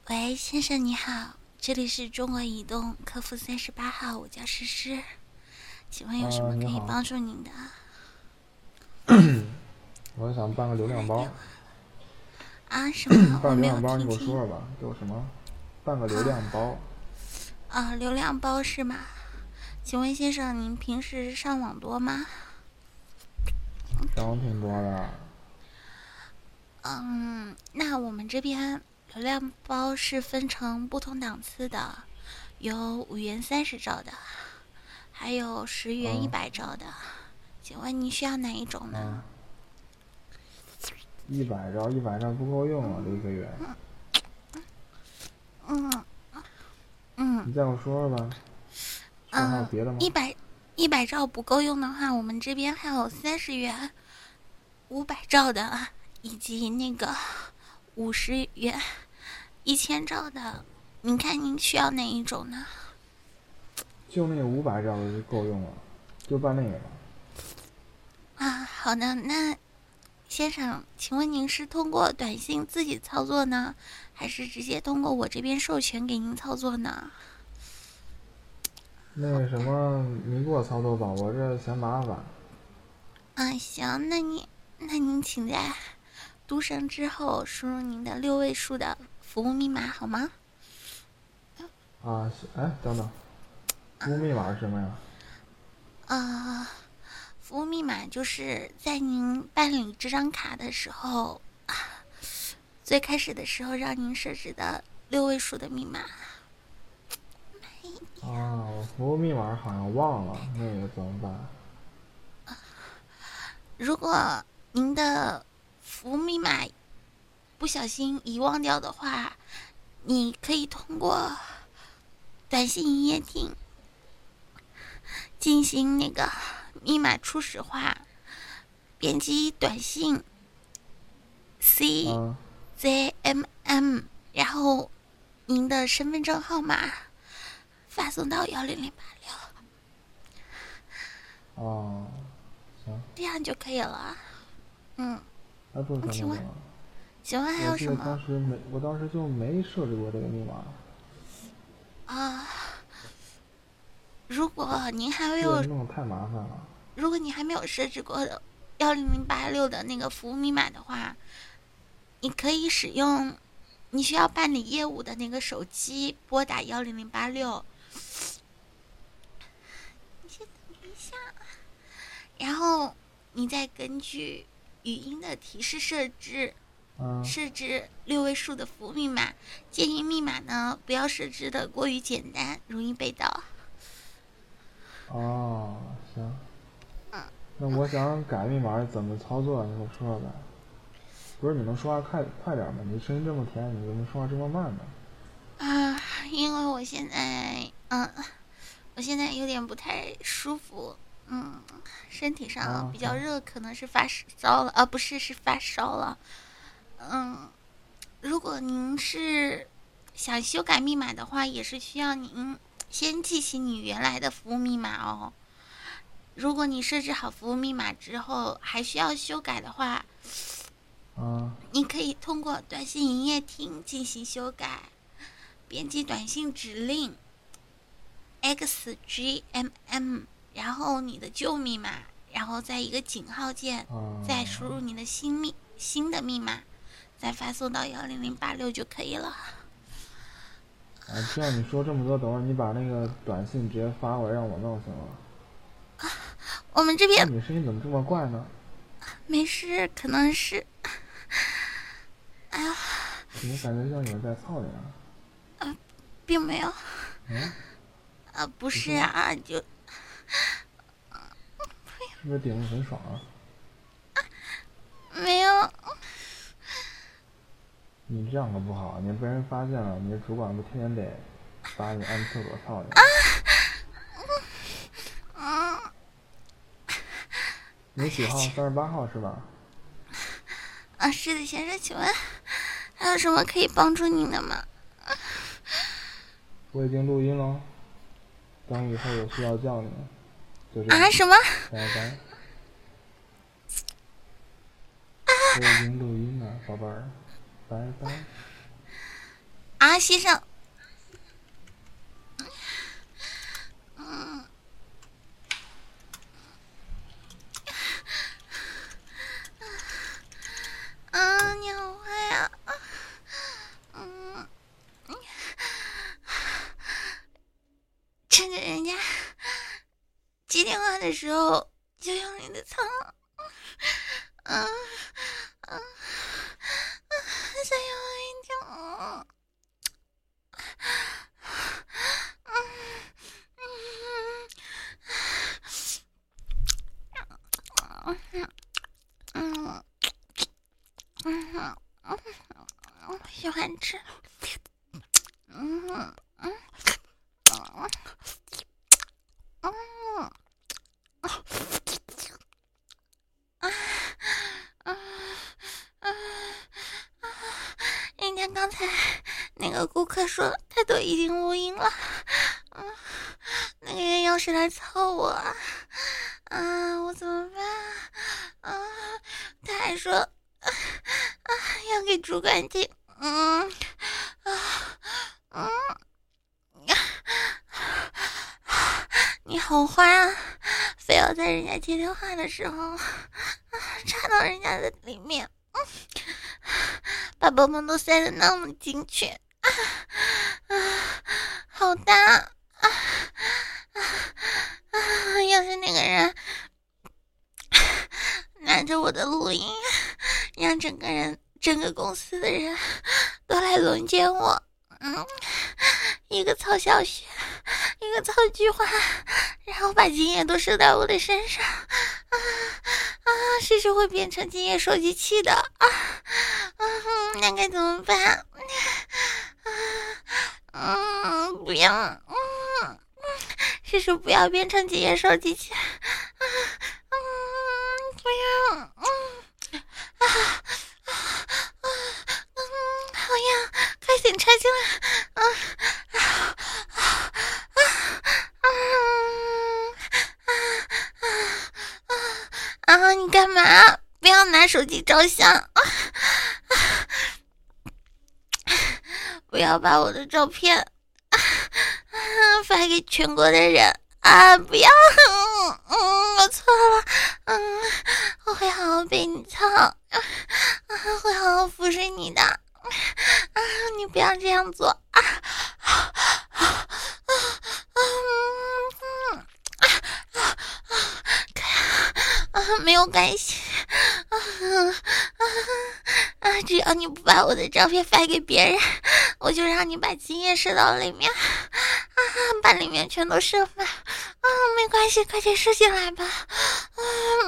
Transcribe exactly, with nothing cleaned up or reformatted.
喂，先生你好，这里是中国移动客服三十八号，我叫诗诗，请问有什啊， 么可以你好， 帮助您的？ 我想办个流量包。 啊？什么？我办没有流量包，你给我听清。 说说吧，叫什么？办个流啊量包。 啊，流量包是吗？请问先生，您平时上网多吗？ 上网挺多的。 嗯，那我们这边流量包是分成不同档次的，有五元三十兆的，还有十元一嗯百兆的。请问您需要哪一种呢？ 嗯，一百兆，一百兆不够用啊，这一个月。 嗯嗯你再给我说说吧，是还有嗯， 别的吗？ 一百一百兆不够用的话，我们这边还有三十元、五百兆的，以及那个五十元、一千兆的。您看您需要哪一种呢？ 就那个五百兆的就够用了，就办那个吧。 啊，好的，那先生，请问您是通过短信自己操作呢，还是直接通过我这边授权给您操作呢？ 那什么，你给我操作吧，我这嫌麻烦。 啊，行，那你那您请在读声之后输入您的六位数的服务密码好吗？ 啊，哎，等等，服务密码是什么呀？ 啊、服务密码就是在您办理这张卡的时候，啊最开始的时候让您设置的六位数的密码。 啊，我服务密码好像忘了，那个怎么办？ 如果您的服务密码不小心遗忘掉的话，你可以通过短信营业厅进行那个密码初始化，编辑短信 C 啊 Z M M，然后您的身份证号码发送到幺零零八六， 哦，行， 这样就可以了。嗯， 还不是说那请问， 个吗？ 请问还我记得当有什么时没，我当时就没设置过这个密码。 啊？如果您还没有， 这个弄得太麻烦了。 如果你还没有设置过的幺零零八六的那个服务密码的话，你可以使用你需要办理业务的那个手机拨打幺零零八六。你先等一下，然后你再根据语音的提示设置。 嗯， 设置六位数的服务密码，建议密码呢不要设置的过于简单，容易被盗。 哦，行。 嗯， 那我想改密码怎么操作？你给我说说呗。不是你能说话快快点吗？你声音这么甜，你怎么说话这么慢呢？ 啊，因为我现在，嗯，我现在有点不太舒服，嗯，身体上啊，行。 比较热，可能是发烧了，啊，不是，是发烧了。嗯，如果您是想修改密码的话，也是需要您先记起你原来的服务密码哦。如果你设置好服务密码之后还需要修改的话， 啊， 你可以通过短信营业厅进行修改，编辑短信指令 X G M M， 然后你的旧密码，然后再一个井号键，再输啊， 入你的新密新的密码，再发送到幺零零八六就可以了。 啊，这样你说这么多，等会儿你把那个短信直接发过来让我弄行了。哎， 我们这边你声音怎么这么怪呢？ 没事，可能是，哎呀， 怎么感觉像有人在操你啊？ 并没有， 嗯， 啊，不你说是啊，就是不是顶得很爽啊？ 没有。 你这样可不好，你被人发现了，你的主管不天天得把你按厕所操你？ 嗯， 你几号？三十八号是吧？ 啊，是的，先生，请问还有什么可以帮助您的吗？ 我已经录音了，等以后有需要叫你，就这样， 啊，什么？ 拜拜。我已经录音了，宝贝儿，拜拜。 啊？ 啊，先生。嗯。啊，你好坏呀！嗯，趁着人家接电话的时候就用你的苍，嗯嗯，再用一点，嗯嗯嗯嗯嗯，喜欢吃，嗯嗯嗯嗯。啊啊啊！人家刚才那个顾客说他都已经录音了，嗯，那个人要是来操我，啊，我怎么办？啊，他还说，啊，要给主管听，嗯，啊，嗯，你好坏啊！非要在人家接电话的时候，啊，插到人家的里面，嗯，把棒棒都塞得那么进去，啊啊，好大啊啊啊！要是那个人拿着我的录音，让整个人、整个公司的人都来轮奸我，嗯，一个曹小雪，一个曹菊花，然后把精液都射到我的身上，啊啊！是是会变成精液收集器的啊！嗯，那该怎么办？嗯，不要，嗯，是是不要变成精液收集器，啊，嗯，不要，嗯，啊啊啊，嗯，好呀，快点插进来，啊啊啊啊啊啊啊啊！你干嘛？不要拿手机照相啊！不要把我的照片啊啊发给全国的人啊！不要，嗯嗯，我错了，嗯，我会好好被你操，啊，会好好服侍你的，啊，你不要这样做啊！啊啊啊嗯啊啊啊！没有关系，啊啊啊！只要你不把我的照片发给别人，我就让你把精液射到里面，啊，把里面全都射满，啊，没关系，快点射进来吧，啊，